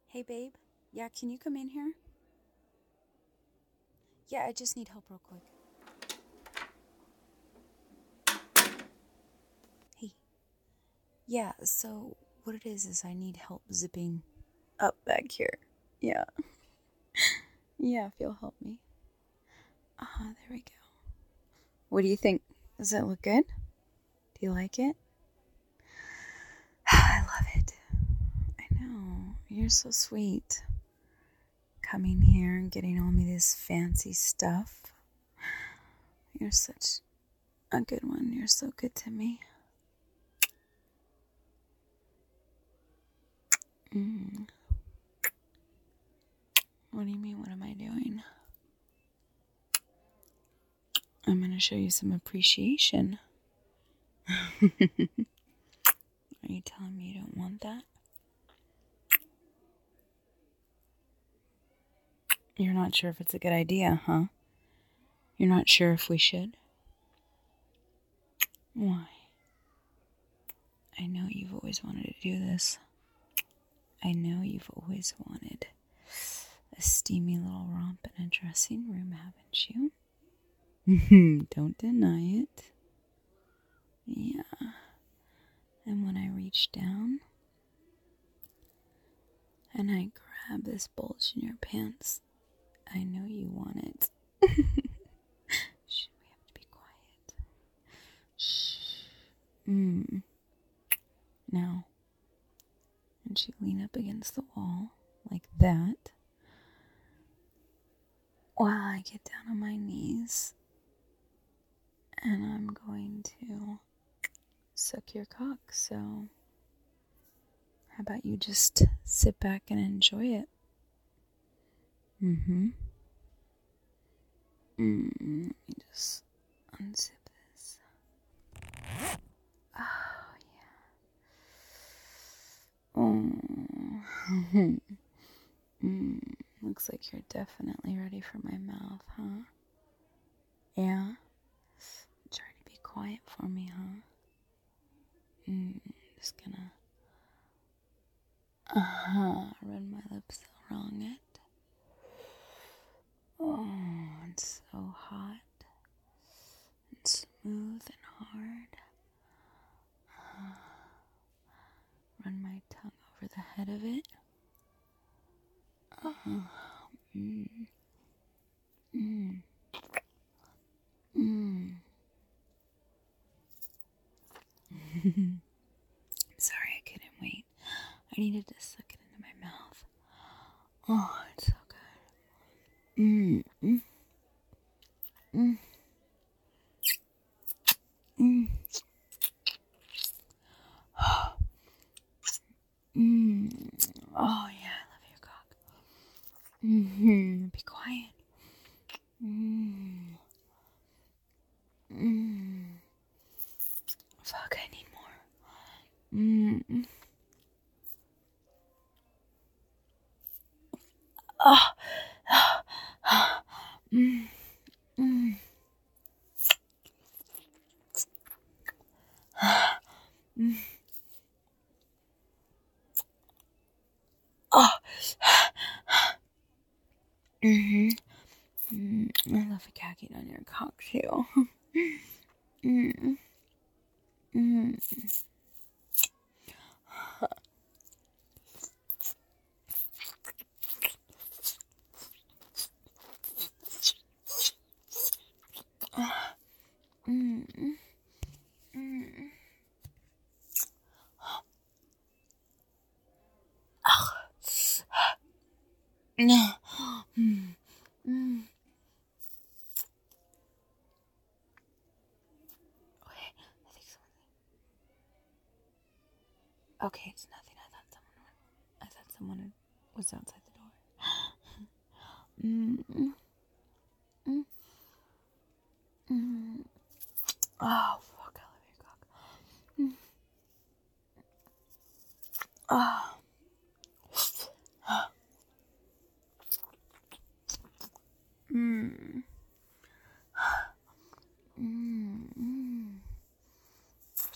Hey, babe. Yeah, can you come in here? Yeah, I just need help real quick. Hey. Yeah, so what it is I need help zipping up back here. Yeah. Yeah, if you'll help me. There we go. What do you think? Does it look good? Do you like it? I love it. I know. You're so sweet. Coming here and getting all me this fancy stuff. You're such a good one. You're so good to me. What do you mean, what am I doing? I'm going to show you some appreciation. Are you telling me you don't want that? You're not sure if it's a good idea, huh? You're not sure if we should? Why? I know you've always wanted to do this. I know you've always wanted a steamy little romp in a dressing room, haven't you? Don't deny it. Yeah. And when I reach down and I grab this bulge in your pants, I know you want it. Shh, we have to be quiet. Shh. Now, and you lean up against the wall like that while I get down on my knees and I'm going to suck your cock. So how about you just sit back and enjoy it? Let me just unzip this. Oh, yeah. Looks like you're definitely ready for my mouth, huh? Yeah? Try to be quiet for me, huh? Just gonna run my lips along it. Oh, it's so hot and smooth and hard. Run my tongue over the head of it. Sorry, I couldn't wait. I needed to suck it into my mouth. Oh, it's so good. Oh, yeah, I love your cock. Be quiet. Fuck, I need more. Oh. Oh. I love a cacking on your cock too. No. Okay, it's nothing. I thought someone was outside the door. Oh, fuck, I love your cock. Oh.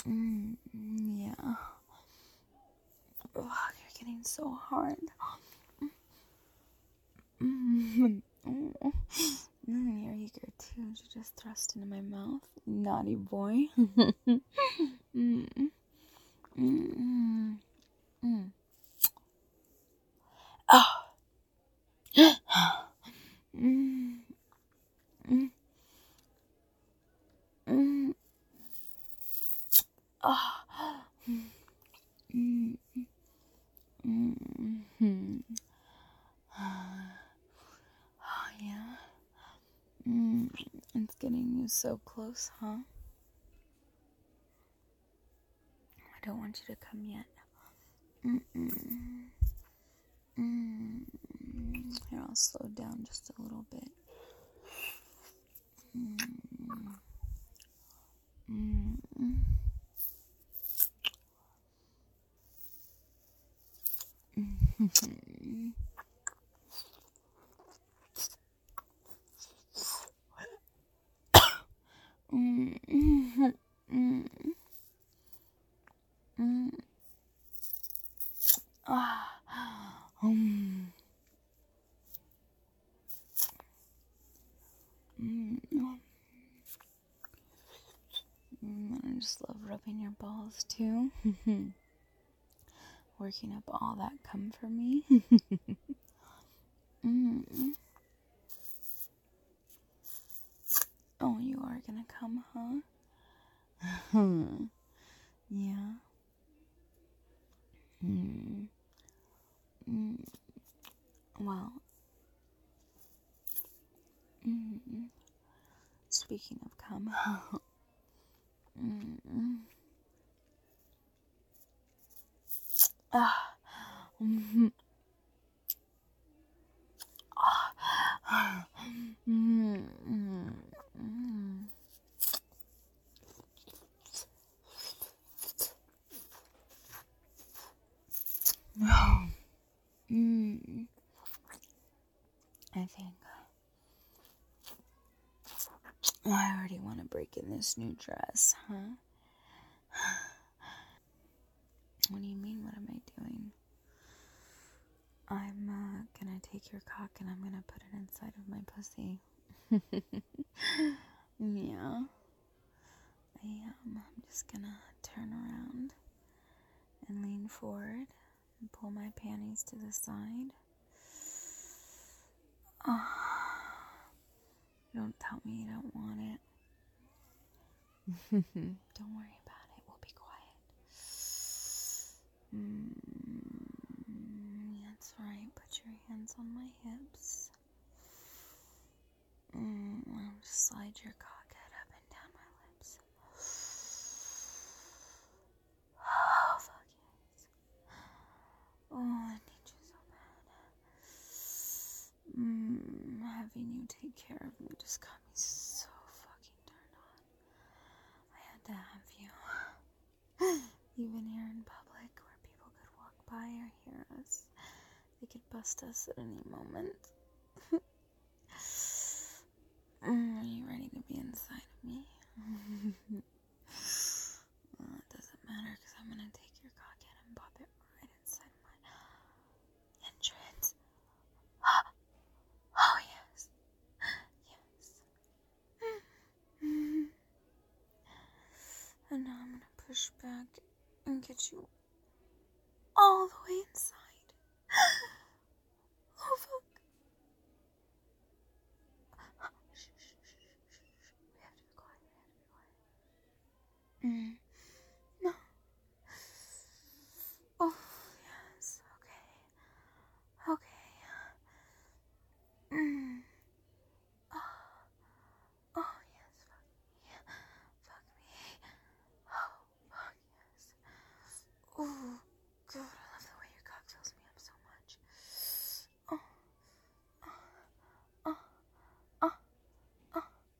Yeah. Oh, you're getting so hard. Oh. You're eager too to just thrust into my mouth, naughty boy. Oh. Oh, yeah. It's getting you so close, huh? I don't want you to come yet. Here, I'll slow down just a little bit. I just love rubbing your balls too. Working up all that cum for me. Oh, you are gonna come, huh? Yeah. Well, speaking of cum, I think I already want to break in this new dress, huh? What do you mean, what am I doing? I'm gonna take your cock and I'm gonna put it inside of my pussy. Yeah, I am. I'm just gonna turn around and lean forward and pull my panties to the side. Oh, don't tell me you don't want it. Don't worry about it. We'll be quiet. That's right. Put your hands on my hips. I'll just slide your cock head up and down my lips. Oh, fuck yes. Oh, I need you so bad. Having you take care of me just got me so fucking turned on. I had to have you. Even here in public where people could walk by or hear us. They could bust us at any moment. Are you ready to be inside of me? Well, it doesn't matter because I'm going to take your cock head and pop it right inside my entrance. Oh, yes. Yes. And now I'm going to push back and get you all the way inside. Oh, fuck. Shh. We have to be quiet. No. Oh, yes. Okay. Oh, oh, yes. Fuck me. Oh, fuck yes. Oh, God. I love the way your cock fills me up so much. Oh, oh, oh, oh,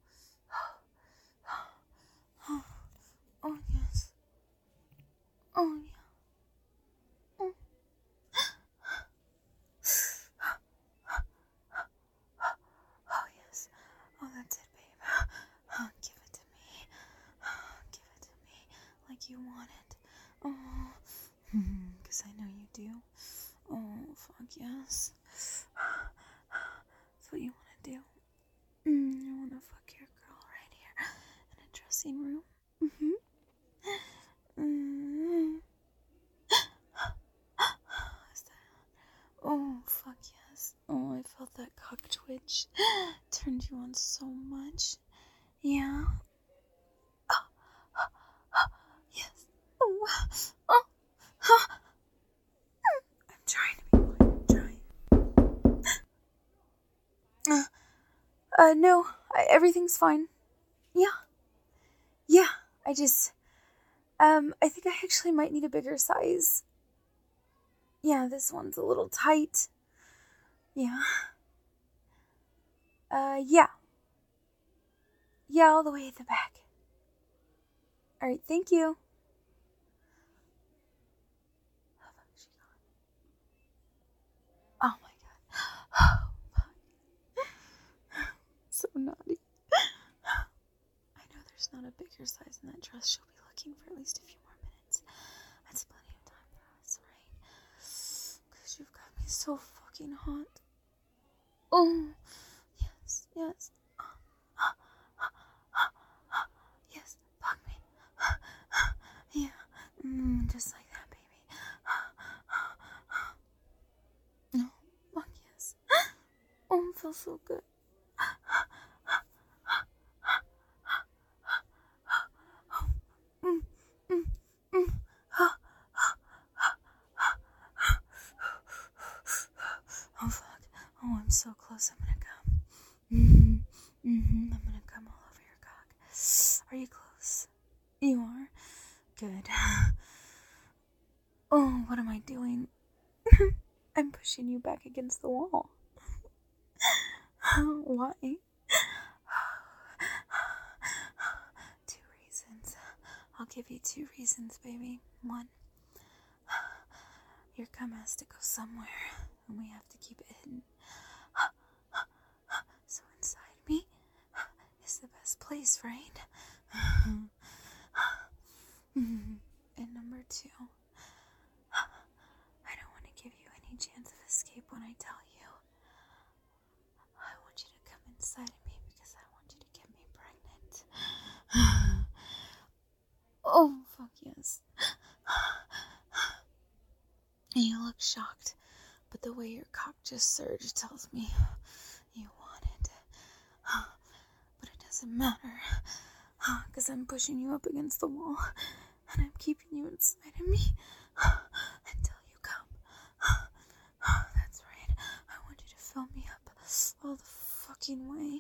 oh, oh, yes. Oh, yeah. Oh. Oh, yes. Oh, that's it, babe. Oh, give it to me. Oh, give it to me like you want it. Oh, because I know you do. Oh, fuck yes. what you want to do. You want to fuck your girl right here in a dressing room. Is that? Oh, fuck yes. Oh, I felt that cock twitch. Turned you on so much. Yeah. Yes. Oh. I'm trying to be quiet. No. Everything's fine. Yeah. I think I actually might need a bigger size. Yeah, this one's a little tight. Yeah. Yeah. Yeah, all the way at the back. Alright, thank you. Oh my god. So naughty. I know there's not a bigger size in that dress. She'll be looking for at least a few more minutes. That's plenty of time for us, right? Because you've got me so fucking hot. Oh, yes. Yes, fuck me. Yeah, just like that, baby. No, fuck yes. Oh, it feels so good. Oh, fuck. Oh, I'm so close. I'm gonna come. I'm gonna come all over your cock. Are you close? You are? Good. Oh, what am I doing? I'm pushing you back against the wall. Why? 2 reasons. I'll give you 2 reasons, baby. 1, your cum has to go somewhere, and we have to keep it hidden. So inside me is the best place, right? And number 2, I don't want to give you any chance of escape when I tell you. I want you to come inside of me because I want you to get me pregnant. Oh, fuck yes. You look shocked, but the way your cock just surged tells me you want it. But it doesn't matter, because I'm pushing you up against the wall, and I'm keeping you inside of me until you come. That's right. I want you to fill me up all the fucking way.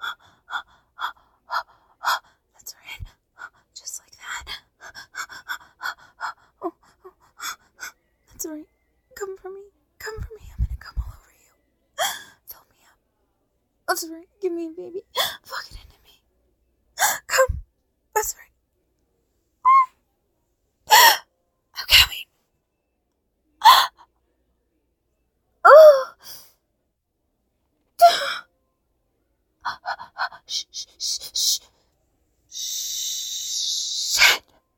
That's right. Just like that. That's right. Come for me. Come for me. I'm gonna come all over you. Fill me up. That's right. Give me a baby. Fuck it into me. Come. That's right. I'm coming. Oh. Shh. Shit.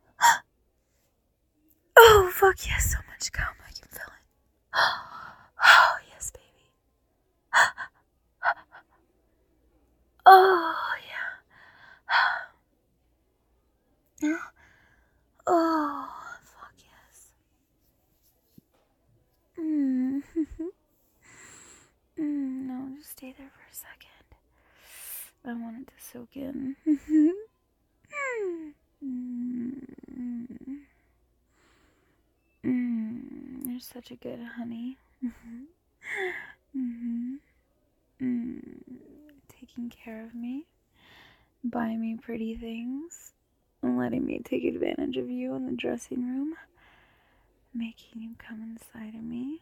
Oh, fuck yes. So much cum. I can feel it. Oh, yes, baby. Oh, yeah. Oh, fuck yes. No, just stay there for a second. I want it to soak in. You're such a good honey. Taking care of me, buying me pretty things, and letting me take advantage of you in the dressing room, making you come inside of me.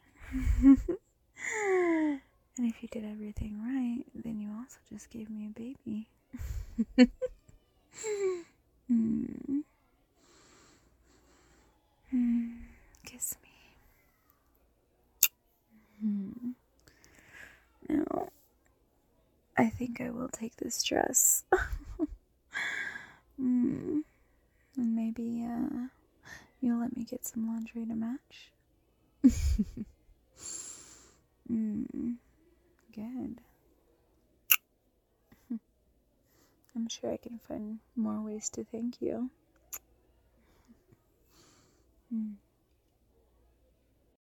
And if you did everything right, then you also just gave me a baby. Kiss me. No, I think I will take this dress. And maybe you'll let me get some laundry to match. Good. I'm sure I can find more ways to thank you.